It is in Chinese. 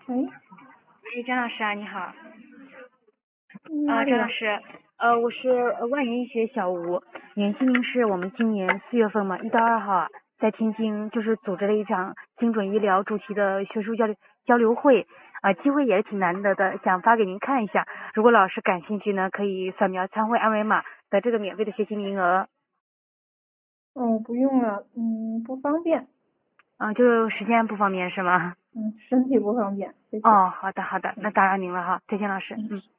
喂， 哎，张老师啊，你好。 哪里的？ 张老师，我是万源医学小吴，联系您是我们今年4月份嘛，1到2号啊，在天津就是组织了一场精准医疗主题的学术交流会，机会也是挺难得的，想发给您看一下。如果老师感兴趣呢，可以扫描参会二维码的这个免费的学习名额。 哦，不用了，不方便， 就时间不方便是吗？ 身体不方便，谢谢。 哦，好的，那打扰您了哈，再见老师。